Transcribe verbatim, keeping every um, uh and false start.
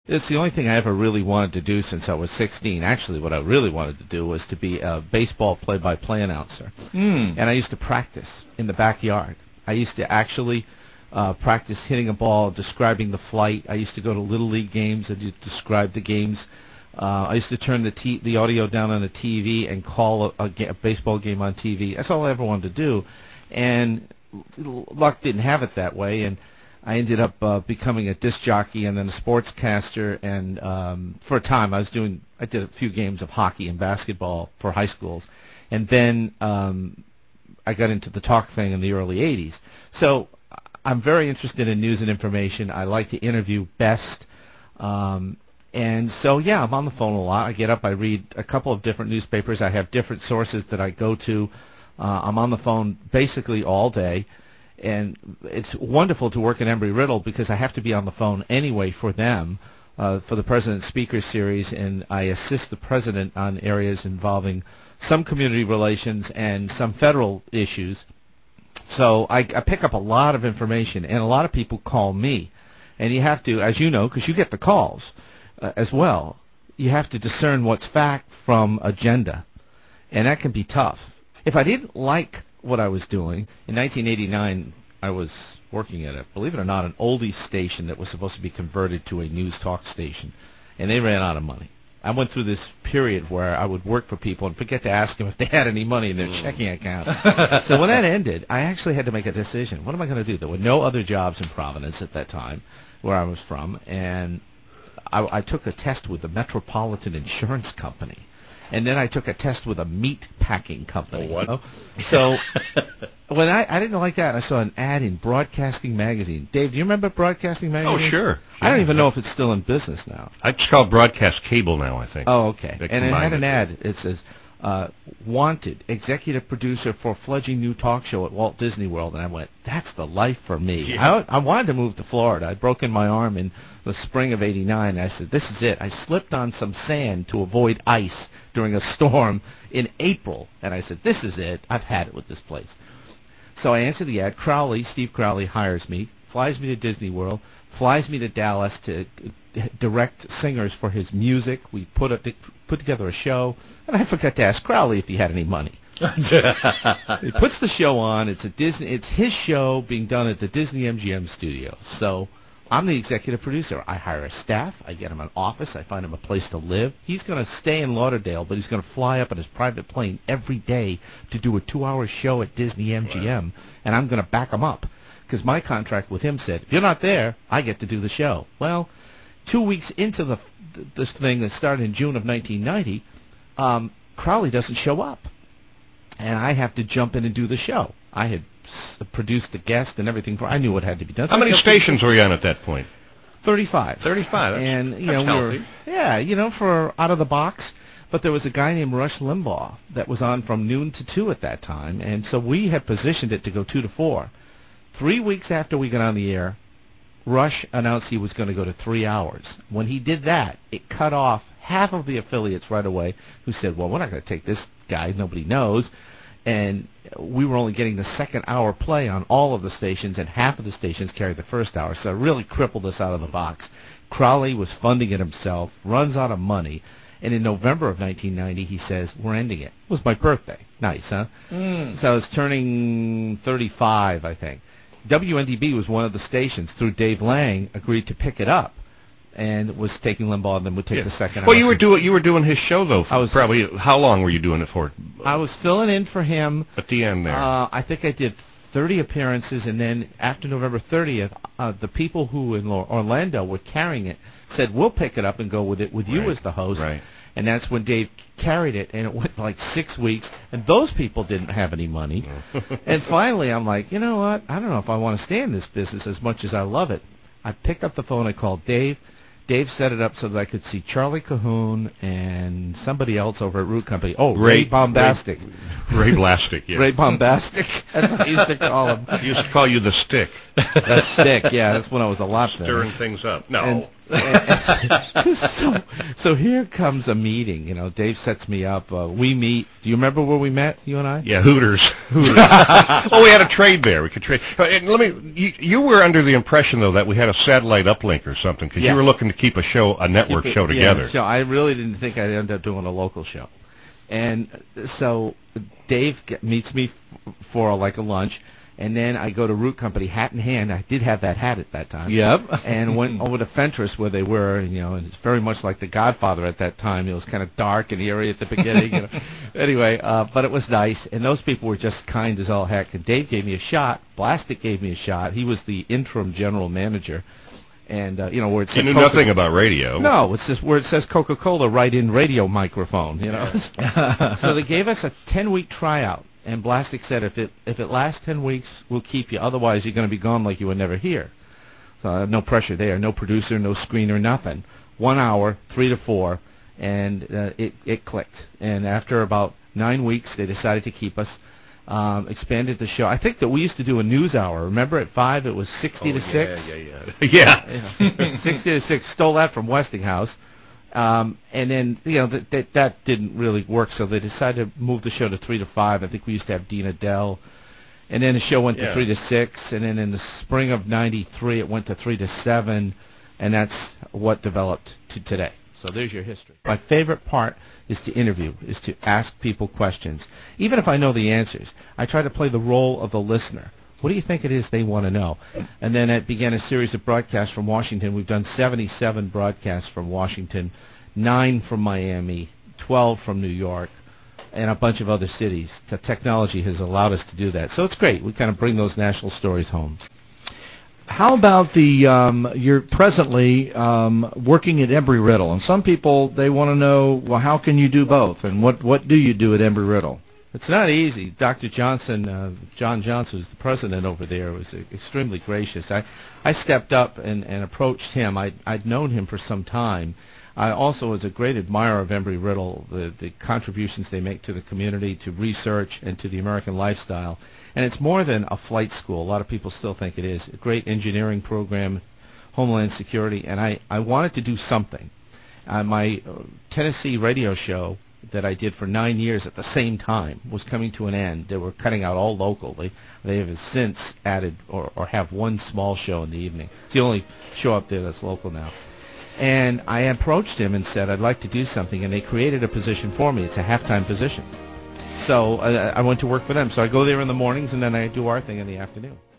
It's the only thing I ever really wanted to do since I was sixteen. Actually, what I really wanted to do was to be a baseball play-by-play announcer. Mm. And I used to practice in the backyard. I used to actually uh, practice hitting a ball, describing the flight. I used to go to Little League games and describe the games. Uh, I used to turn the t- the audio down on the T V and call a, a, ga- a baseball game on T V. That's all I ever wanted to do. And luck didn't have it that way, and I ended up uh, becoming a disc jockey and then a sportscaster. And um, for a time, I was doing. I did a few games of hockey and basketball for high schools, and then um, I got into the talk thing in the early eighties. So I'm very interested in news and information. I like to interview best. Um, and so, yeah, I'm on the phone a lot. I get up, I read a couple of different newspapers. I have different sources that I go to. Uh, I'm on the phone basically all day. And it's wonderful to work at Embry-Riddle because I have to be on the phone anyway for them, uh, for the President Speaker Series, and I assist the President on areas involving some community relations and some federal issues. So I, I pick up a lot of information, and a lot of people call me. And you have to, as you know, because you get the calls uh, as well, you have to discern what's fact from agenda, and that can be tough. If I didn't like what I was doing, in nineteen eighty-nine, I was working at a, believe it or not, an oldies station that was supposed to be converted to a news talk station, and they ran out of money. I went through this period where I would work for people and forget to ask them if they had any money in their checking account. So when that ended, I actually had to make a decision. What am I going to do? There were no other jobs in Providence at that time where I was from, and I, I took a test with the Metropolitan Insurance Company. And then I took a test with a meat packing company. Oh, what? You know? So when I, I didn't like that, I saw an ad in Broadcasting Magazine. Dave, do you remember Broadcasting Magazine? Oh, sure. I don't Yeah. even know if it's still in business now. It's called Broadcast Cable now, I think. Oh, okay. They And it had an combined ad. It says, uh, wanted executive producer for fledgling new talk show at Walt Disney World. And I went, that's the life for me. Yeah. I, I wanted to move to Florida. I'd broken my arm in the spring of eighty-nine. I said, this is it. I slipped on some sand to avoid ice during a storm in April. And I said, this is it. I've had it with this place. So I answered the ad. Crowley, Steve Crowley, hires me, flies me to Disney World, flies me to Dallas to direct singers for his music. We put a, put together a show, and I forgot to ask Crowley if he had any money. He puts the show on. It's a Disney. It's his show being done at the Disney M G M studio. So I'm the executive producer. I hire a staff. I get him an office. I find him a place to live. He's going to stay in Lauderdale, but he's going to fly up in his private plane every day to do a two-hour show at Disney M G M, wow. And I'm going to back him up because my contract with him said, if you're not there, I get to do the show. Well, two weeks into the this thing that started in June of nineteen ninety, um, Crowley doesn't show up, and I have to jump in and do the show. I had s- produced the guest and everything. For I knew what had to be done. How so many stations were you on at that point? Thirty-five. Thirty-five. That's, and you that's know, healthy. we were, yeah, you know, for out of the box. But there was a guy named Rush Limbaugh that was on from noon to two at that time, and so we had positioned it to go two to four. Three weeks after we got on the air, Rush announced he was going to go to three hours. When he did that, it cut off half of the affiliates right away who said, well, we're not going to take this guy nobody knows. And we were only getting the second hour play on all of the stations, and half of the stations carried the first hour. So it really crippled us out of the box. Crowley was funding it himself, runs out of money. And in November of nineteen ninety, he says, we're ending it. It was my birthday. Nice, huh? Mm. So I was turning thirty-five, I think. W N D B was one of the stations, through Dave Lang, agreed to pick it up, and was taking Limbaugh, and then would take Yeah. the second. Well, you were doing you were doing his show though. For I was probably. How long were you doing it for? I was filling in for him at the end there. Uh, I think I did thirty appearances, and then after November thirtieth, uh, the people who in Orlando were carrying it said, "We'll pick it up and go with it with you right. as the host." Right. And that's when Dave carried it, and it went like six weeks, and those people didn't have any money. And finally, I'm like, you know what? I don't know if I want to stay in this business as much as I love it. I picked up the phone. I called Dave. Dave set it up so that I could see Charlie Cahoon and somebody else over at Root Company. Oh, Ray, Ray Bombastic. Ray, Ray Blastic, yeah. Ray Bombastic. That's what I used to call him. He used to call you the Stick. The Stick, yeah. That's when I was a lot Stirring better. things up. No. And, And so, so here comes a meeting. You know, Dave sets me up. Uh, we meet. Do you remember where we met, you and I? Yeah, Hooters. Hooters. Oh, we had a trade there. We could trade. Uh, and let me. You, you were under the impression though that we had a satellite uplink or something because Yeah. you were looking to keep a show, a network Keep it- show together. Yeah, so I really didn't think I'd end up doing a local show, and so Dave get, meets me f- for like a lunch. And then I go to Root Company, hat in hand. I did have that hat at that time. Yep. And went over to Fentress where they were, and, you know, and it's very much like The Godfather at that time. It was kind of dark and eerie at the beginning. You know. Anyway, uh, but it was nice, and those people were just kind as all heck. And Dave gave me a shot. Blastic gave me a shot. He was the interim general manager. And, uh, you know, where it said You knew Coca- nothing about radio. No, it's just where it says Coca-Cola right in radio microphone, you know. So they gave us a ten-week tryout. And Blastic said, if it if it lasts ten weeks, we'll keep you. Otherwise, you're going to be gone like you were never here. So no pressure there. No producer, no screener, nothing. One hour, three to four, and uh, it, it clicked. And after about nine weeks, they decided to keep us, um, expanded the show. I think that we used to do a news hour. Remember at five, it was sixty Oh, to yeah, six? Yeah, yeah, yeah. Yeah. sixty to six. Stole that from Westinghouse. Um, and then, you know, that, that that didn't really work, so they decided to move the show to three to five. I think we used to have Dina Dell. And then the show went Yeah. to three to six, and then in the spring of ninety-three, it went to three to seven, and that's what developed to today. So there's your history. My favorite part is to interview, is to ask people questions. Even if I know the answers, I try to play the role of the listener. What do you think it is they want to know? And then it began a series of broadcasts from Washington. We've done seventy-seven broadcasts from Washington, nine from Miami, twelve from New York, and a bunch of other cities. The technology has allowed us to do that. So it's great. We kind of bring those national stories home. How about the, um, you're presently um, working at Embry-Riddle, and some people, they want to know, well, how can you do both, and what, what do you do at Embry-Riddle? It's not easy. Doctor Johnson, uh, John Johnson, who's the president over there, was extremely gracious. I, I stepped up and, and approached him. I'd, I'd known him for some time. I also was a great admirer of Embry-Riddle, the, the contributions they make to the community, to research, and to the American lifestyle. And it's more than a flight school. A lot of people still think it is. A great engineering program, Homeland Security, and I, I wanted to do something. Uh, my uh, Tennessee radio show that I did for nine years at the same time was coming to an end. They were cutting out all local. They, they have since added or, or have one small show in the evening. It's the only show up there that's local now. And I approached him and said, I'd like to do something, and they created a position for me. It's a halftime position. So uh, I went to work for them. So I go there in the mornings, and then I do our thing in the afternoon.